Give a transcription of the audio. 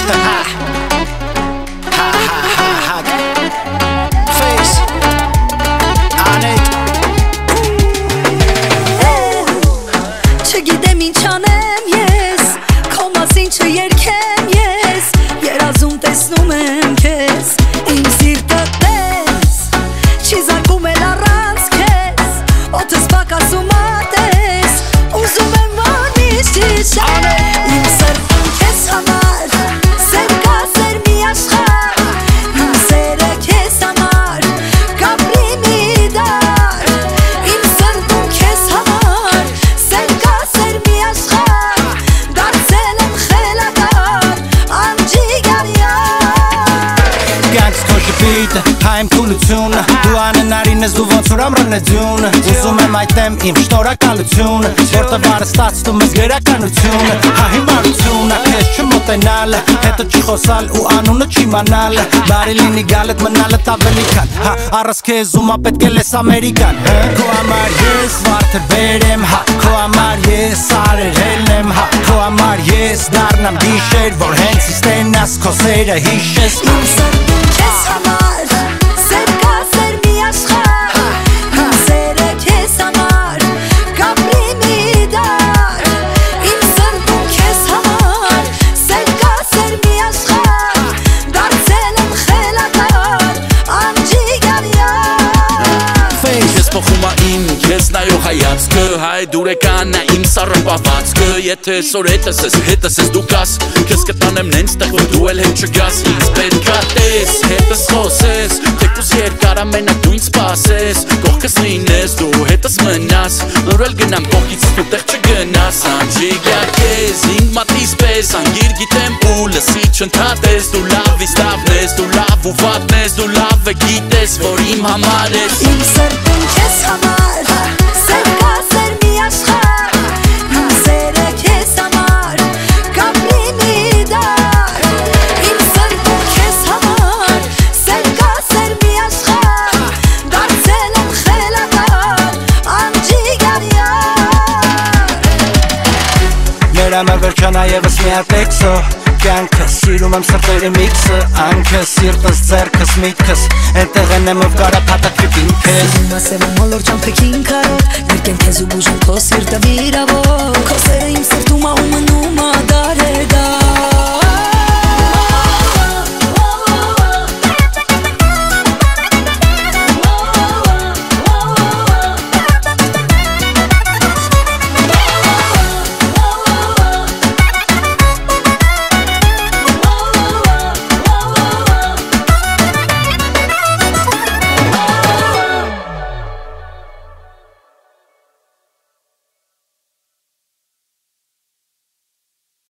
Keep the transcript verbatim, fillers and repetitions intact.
Ha ha ha ha Face Anet Չգիտեմ ինչ անեմ ես Քո մասին չերքեմ ես Երազում տեսնում եմ քեզ Իմ սիրտը տես Չի զարկում էլ առանց քեզ Օդս պակասում ատես Ուզում եմ ոնից չիշար Իմ սրտում քեզ համար Սեր կա սեր մի աշխար Իմ սերը քեզ համար Կապրի մի դար Իմ սրտում քեզ համար Սեր կա սեր մի աշխար Դարձել եմ խելագար Անջիգարյար Գանքս քո շպիտը, հայմ կուլությունը Դու անենարին ես դու ոնց որ ամրանեձյունը Ուզում եմ այդեմ իմ շնորհակալությունը Որտև արստացնում ես գերականությունը Հա հիմարությունը, քեզ չմոտենալը Հետո չխոսալ ու անունը չիմանալը Բարի լինի գալդ մնալդ ավելի քան Հա առս քեզ ումա պետք է լես ամերիկան Քո համար ես վարդեր բերեմ Հա քո համար ես արեր հելնեմ Հա քո համար ես դառնամ գիշեր Որ հենց իստենաս քո սերը հիշես Իմ սրտում քեզ համար Սեր կա սեր մի աշխար Իմ սերը քեզ համար Կապրի մի դար Իմ սրտում քեզ համար Սեր կա սեր մի աշխար Դարձել եմ խելագար Անջիգարյար Ես փոխում իմ քեզ նայող հայացքը Հայ դուրեկանա իմ սառը պահվածքը Եթե սորետս ես, հետս ես դու կաս Քեզ կտանեմ նենց տեղ, որ դու էլ հետ չգաս Ինձ պետքա տես, հետս խոսես Թեկուզ երկար ամենակ դու ինձ սպասես Կողքս լինես, դու հետս մնաս Ուր էլ գնամ կողքից դու տեղ չգնաս Անջիգա քեզ, ինք մատիս պես Անգիր գիտեմ ու լսի չընդհատես Դու լավ իս լավն ես, դու լավ ու վատն ես Դու լավ է գիտես, որ իմ համար ես Իմ սրտում քեզ համար Սեր կա սեր մի աշխար Իմ սերը քեզ համար Կապրի մի դար Իմ սրտում քեզ համար Սեր կա սեր մի աշխար Դարձել եմ խելագար Անջիգարյար Երամը վերջանա եվս մի հատ էքսո Կյանքս սիրում եմ սրտերի միքսը Անքս, սիրտս, ձերքս, միտքս Ենտեղ են եմ ով կարա պատակվի պինքես Սիրում ասեմ ու մոլոր ճամփեքին կարոտ Գրկեմ քեզ ու բուժեմ քո սիրտը վիրավոր Քո սերը իմ